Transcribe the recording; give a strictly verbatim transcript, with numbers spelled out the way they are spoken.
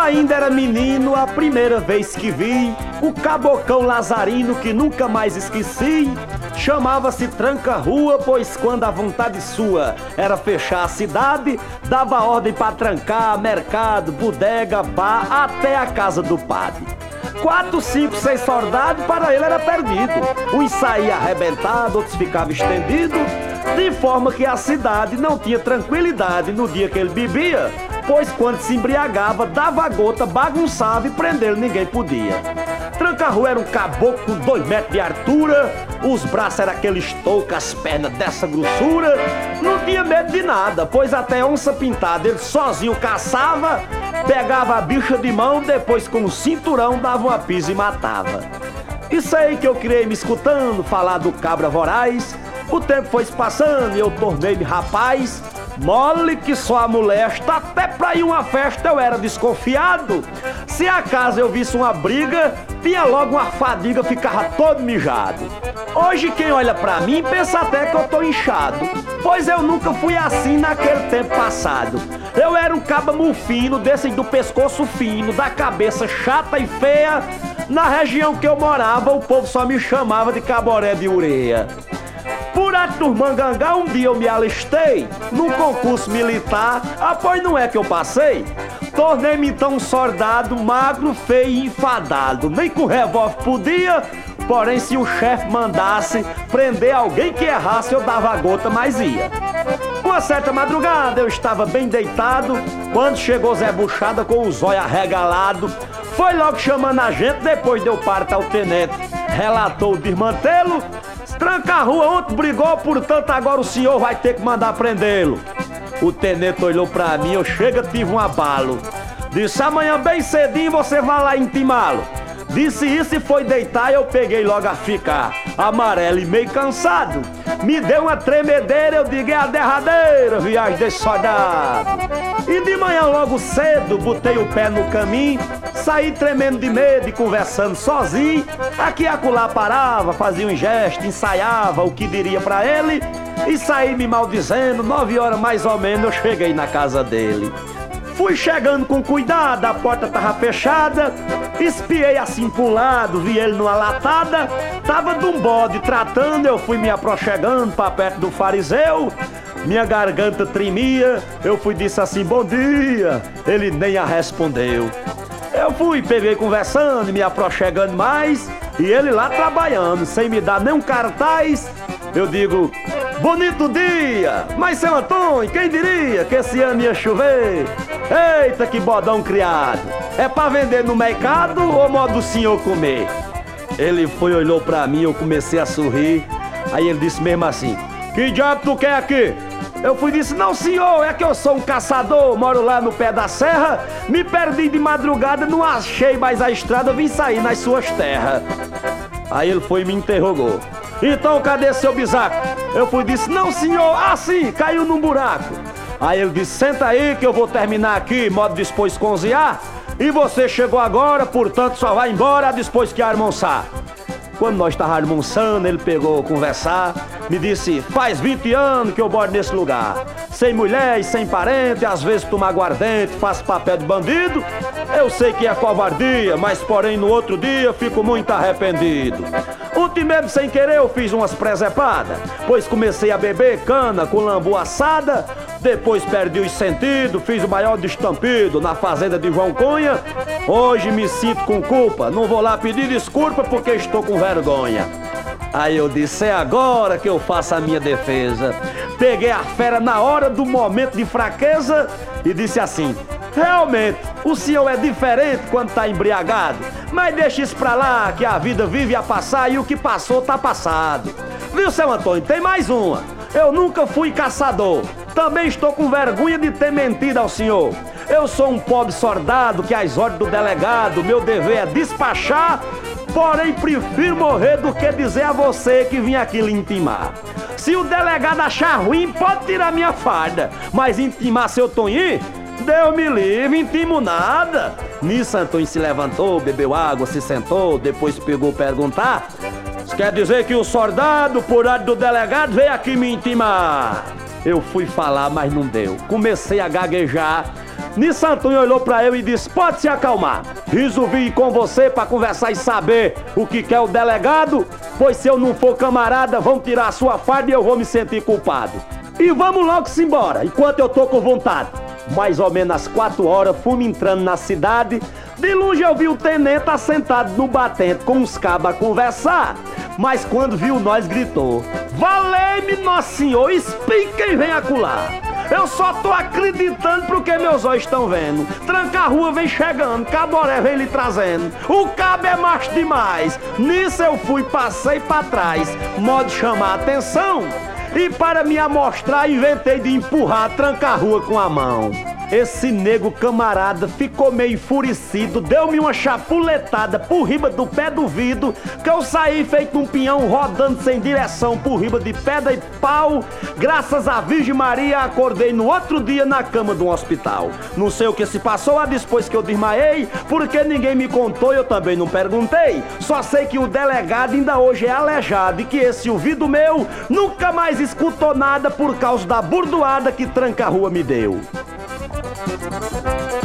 ainda era menino, a primeira vez que vi o cabocão lazarino que nunca mais esqueci. Chamava-se Tranca-Rua, pois quando a vontade sua era fechar a cidade, dava ordem pra trancar mercado, bodega, bar, até a casa do padre. Quatro, cinco, seis soldados, para ele era perdido. Uns saía arrebentado, outros ficavam estendidos, de forma que a cidade não tinha tranquilidade no dia que ele bebia, pois quando se embriagava, dava gota, bagunçava e prender ninguém podia. Tranca-Rua era um caboclo com dois metros de altura, os braços eram aqueles toucos, as pernas dessa grossura. Não tinha medo de nada, pois até onça pintada ele sozinho caçava, pegava a bicha de mão, depois com o cinturão dava uma pisa e matava. Isso aí que eu criei me escutando falar do cabra voraz. O tempo foi se passando e eu tornei-me rapaz. Mole que só a molesta, até pra ir uma festa eu era desconfiado. Se acaso eu visse uma briga, tinha logo uma fadiga, ficava todo mijado. Hoje quem olha pra mim pensa até que eu tô inchado, pois eu nunca fui assim naquele tempo passado. Eu era um caba mufino, desse do pescoço fino, da cabeça chata e feia. Na região que eu morava, o povo só me chamava de caboré de ureia. Por Aturmangangá, um dia eu me alistei num concurso militar, após não é que eu passei. Tornei-me então um soldado magro, feio e enfadado. Nem com revólver podia, porém se o chefe mandasse prender alguém que errasse, eu dava a gota, mas ia. Uma certa madrugada eu estava bem deitado, quando chegou Zé Buchada com os olhos arregalados. Foi logo chamando a gente, depois deu parte ao tenente. Relatou o desmantelo. Tranca-Rua ontem brigou, portanto agora o senhor vai ter que mandar prendê-lo. O tenente olhou pra mim, eu chega, tive um abalo. Disse, amanhã bem cedinho você vai lá intimá-lo. Disse isso e foi deitar e eu peguei logo a ficar amarelo e meio cansado. Me deu uma tremedeira, eu digo, é a derradeira viagem desse soldado. E de manhã logo cedo, botei o pé no caminho, saí tremendo de medo e conversando sozinho. Aqui e acolá parava, fazia um gesto, ensaiava o que diria pra ele e saí me maldizendo. Nove horas mais ou menos eu cheguei na casa dele. Fui chegando com cuidado, a porta tava fechada, espiei assim pro lado, vi ele numa latada, tava de um bode tratando, eu fui me aproximando pra perto do fariseu, minha garganta tremia, eu fui disse assim, bom dia, ele nem a respondeu. Eu fui, peguei conversando, me aproximando mais, e ele lá trabalhando, sem me dar nem um cartaz. Eu digo, bonito dia, mas seu Antônio, quem diria que esse ano ia chover? Eita, que bodão criado! É pra vender no mercado ou modo do senhor comer? Ele foi, olhou pra mim, eu comecei a sorrir. Aí ele disse mesmo assim, que diabo tu quer aqui? Eu fui e disse, não senhor, é que eu sou um caçador, moro lá no pé da serra, me perdi de madrugada, não achei mais a estrada, vim sair nas suas terras. Aí ele foi e me interrogou. Então cadê seu bisaco? Eu fui e disse, não senhor, assim, caiu num buraco. Aí ele disse, senta aí que eu vou terminar aqui, modo depois cozinhar. E você chegou agora, portanto só vai embora depois que almoçar. Quando nós estávamos almoçando, ele pegou conversar, me disse, faz vinte anos que eu moro nesse lugar. Sem mulher e sem parente, às vezes tomo aguardente, faço papel de bandido. Eu sei que é covardia, mas porém no outro dia fico muito arrependido. Ontem mesmo sem querer eu fiz umas presepadas, pois comecei a beber cana com lambu assada. Depois perdi os sentidos, fiz o maior destampido na fazenda de João Cunha. Hoje me sinto com culpa, não vou lá pedir desculpa porque estou com vergonha. Aí eu disse, é agora que eu faço a minha defesa. Peguei a fera na hora do momento de fraqueza e disse assim, realmente, o senhor é diferente quando tá embriagado, mas deixa isso pra lá que a vida vive a passar e o que passou tá passado. Viu, seu Antônio, tem mais uma. Eu nunca fui caçador, também estou com vergonha de ter mentido ao senhor. Eu sou um pobre soldado que às ordens do delegado, meu dever é despachar, porém prefiro morrer do que dizer a você que vim aqui lhe intimar. Se o delegado achar ruim, pode tirar minha farda, mas intimar seu Toninho, Deus me livre, intimo nada. Nisso Antônio se levantou, bebeu água, se sentou, depois pegou perguntar. Isso quer dizer que o soldado, por ordem do delegado, veio aqui me intimar. Eu fui falar, mas não deu. Comecei a gaguejar, Nisso Antônio olhou pra eu e disse: pode se acalmar. Resolvi ir com você pra conversar e saber o que quer o delegado, pois se eu não for camarada, vão tirar a sua farda e eu vou me sentir culpado. E vamos logo se embora, enquanto eu tô com vontade. Mais ou menos às quatro horas, fomos entrando na cidade. De longe eu vi o tenente assentado no batente com uns cabos a conversar. Mas quando viu nós, gritou: valei-me, nosso senhor, explica e vem acular. Eu só tô acreditando porque meus olhos estão vendo. Tranca-rua vem chegando, Caboré vem lhe trazendo. O cabo é macho demais. Nisso eu fui, passei pra trás, modo de chamar a atenção. E para me amostrar, inventei de empurrar a tranca-rua com a mão. Esse nego camarada ficou meio enfurecido, deu-me uma chapuletada por riba do pé do vidro, que eu saí feito um pinhão rodando sem direção por riba de pedra e pau. Graças à Virgem Maria, acordei no outro dia na cama de um hospital. Não sei o que se passou depois que eu desmaiei, porque ninguém me contou e eu também não perguntei. Só sei que o delegado ainda hoje é aleijado e que esse ouvido meu nunca mais escutou nada por causa da burdoada que Tranca-Rua me deu.